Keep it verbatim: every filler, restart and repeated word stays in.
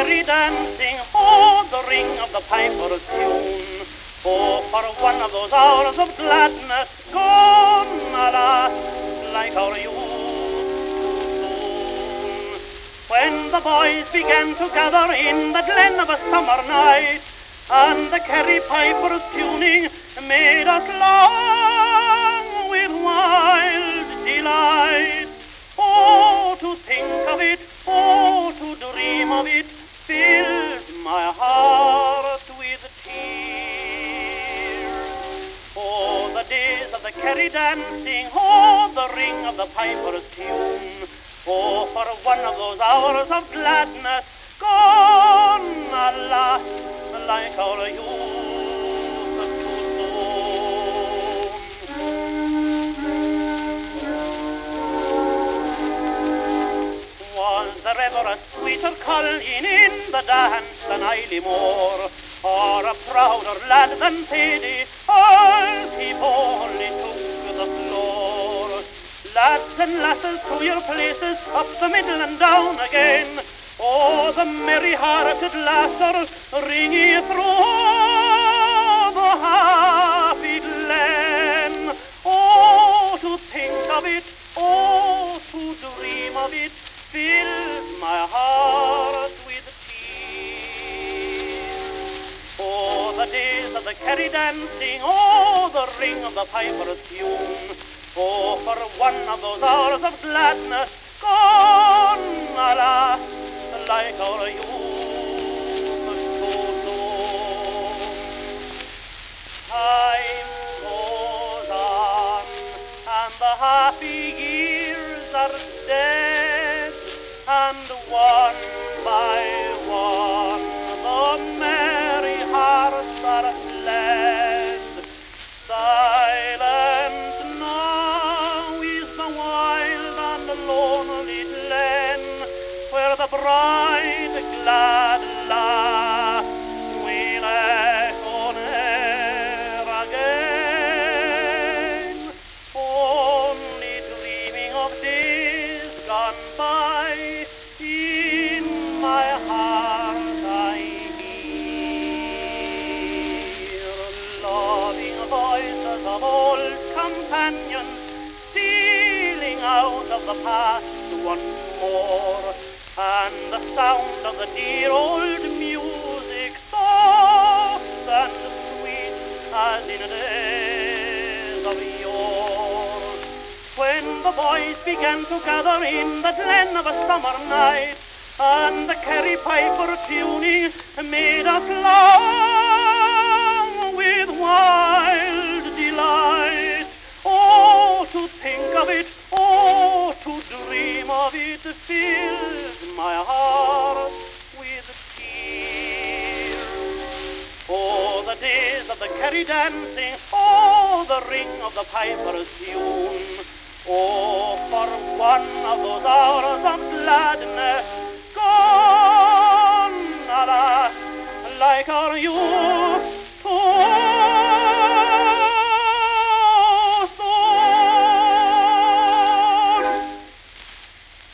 kerry dancing, oh, the ring of the piper's tune. Oh, for one of those hours of gladness gone, alas, like our youth too soon. When the boys began to gather in the glen of a summer night, and the kerry piper's tuning made us long with wild delight. Oh, to think of it, oh, to dream of it, filled my heart with tears. Oh, the days of the kerry dancing, oh, the ring of the piper's tune. Oh, for one of those hours of gladness gone, alas, like our youth too soon. Was there ever a sweeter culling in the dance than Eilly Moore, or a prouder lad than Paddy, as he boldly took the floor? Lads and lasses, to your places, up the middle and down again. Oh, the merry-hearted lasser, ring ye through the happy glen. Oh, to think of it, oh, to dream of it, filled my heart with tears. Oh, the days of the kerry dancing, oh, the ring of the piper's tune. Oh, for one of those hours of gladness gone, alas, like our youth too soon. Time goes on, and the happy years are dead, and one by one the merry hearts are fled. Silent now is the wild and lonely glen, where the bright, glad laugh will echo ne'er again. Only dreaming of days gone by, in my heart I hear loving voices of old companions stealing out of the past once more, and the sound of the dear old music, soft and sweet as in days of yore. When the boys began to gather in the glen of a summer night, and the kerry piper tuning made us long with wild delight. Oh, to think of it, oh, to dream of it, filled my heart with tears. Oh, the days of the kerry dancing, oh, the ring of the piper's tune. Oh, for one of those hours of gladness